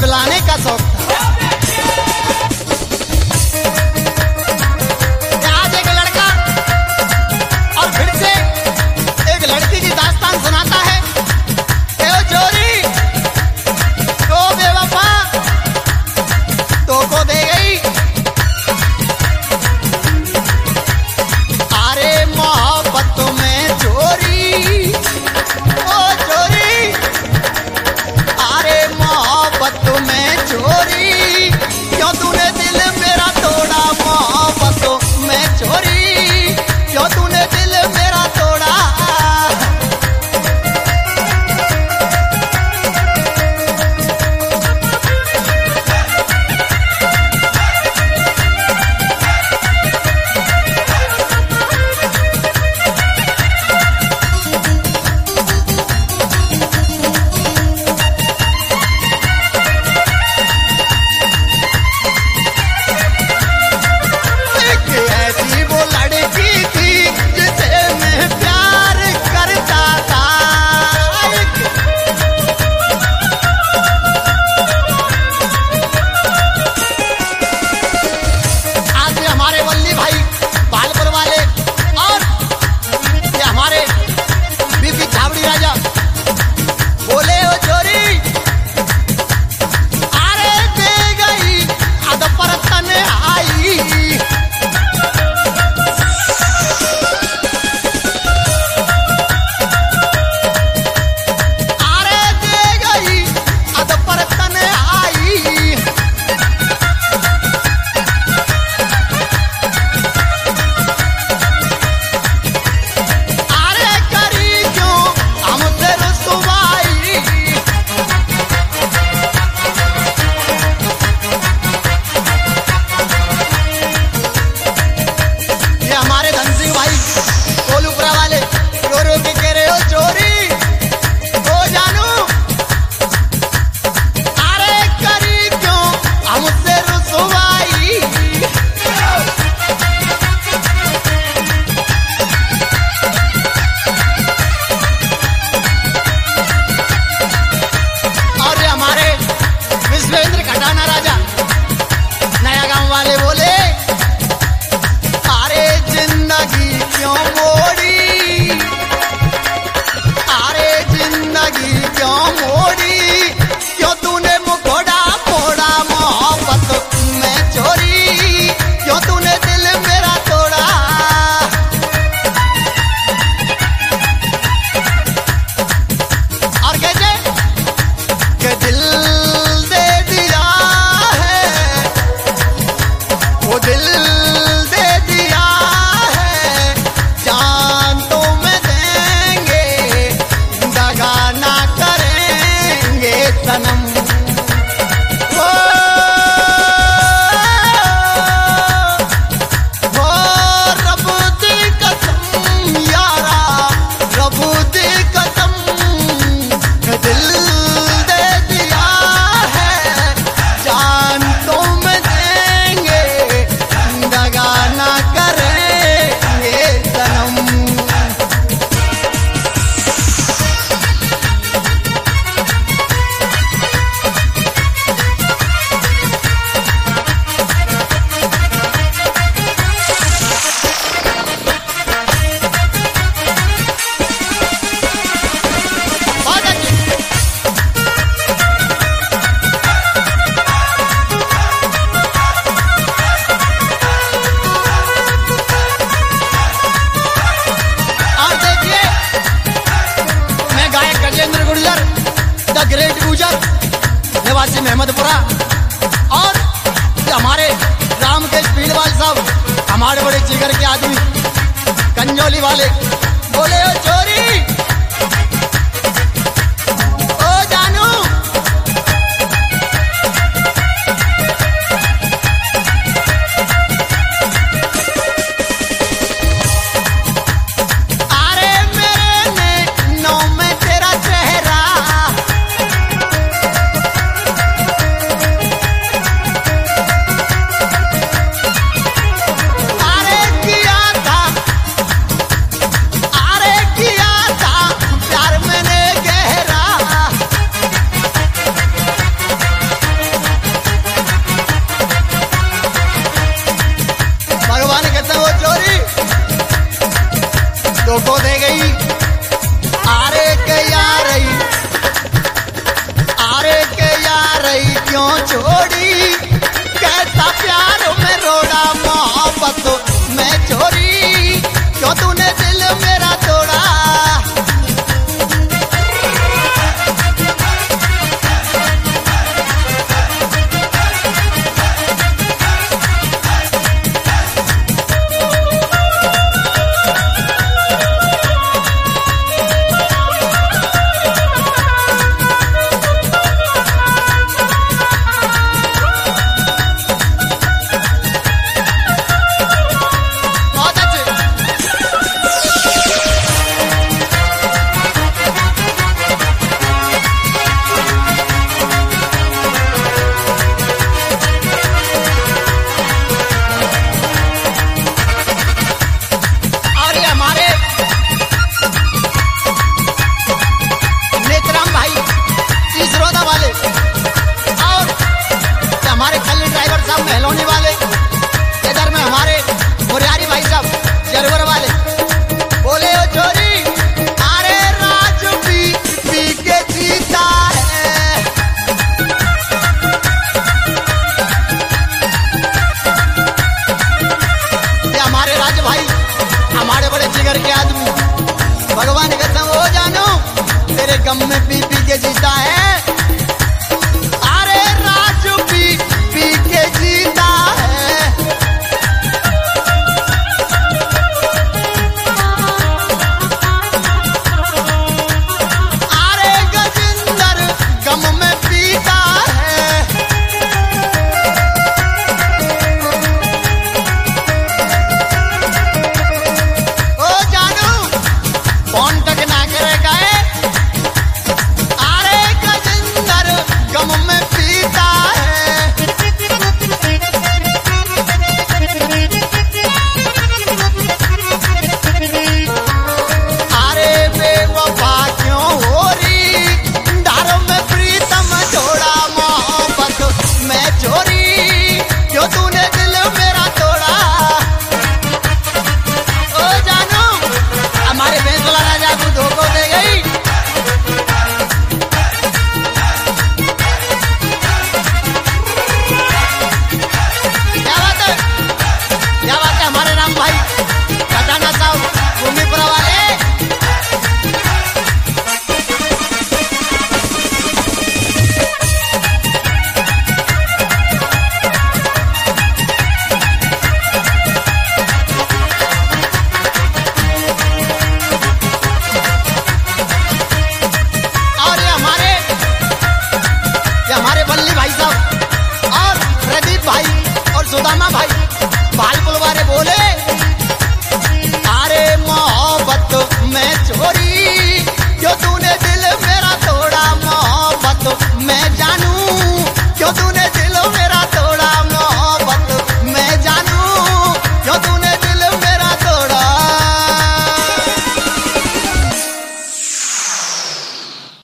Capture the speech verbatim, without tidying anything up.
बुलाने का शौक था। आज एक लड़का और फिर से एक लड़की की दास्तान सुनाता है। ए ओ जोरी, तो बेवफा तो को दे गई, अरे मोहब्बत में चोरी, ओ चोरी, अरे मोहब्बत में चोरी, क्यों तूने दिल मेरा तोड़ा, मोहब्बत में चोरी, क्यों तूने दिल मेरा तोड़ा। निवासी महमदपुरा और हमारे रामकेश पीलवाल साहब, हमारे बड़े जिगर के आदमी कंजोली वाले, बोले ओ चोरी, ओ जानू, अरे मेरे नौ में तेरा चेहरा, अरे किया था को दे गई। आरे के यार आरे के यार क्यों छोड़ी, कैसा प्यार में रोड़ा मोहब्बत में छोड़ी, क्यों तूने दिल मेरा तोड़ा। महलोनी वाले इधर में हमारे मुरारी भाई साहब जरवर वाले बोले ओ छोरी, अरे राज पी पी के जीता है। ये हमारे राज भाई हमारे बड़े जिगर के आदमी, भगवान कसम हो जानो तेरे गम में पी पी के जीता है।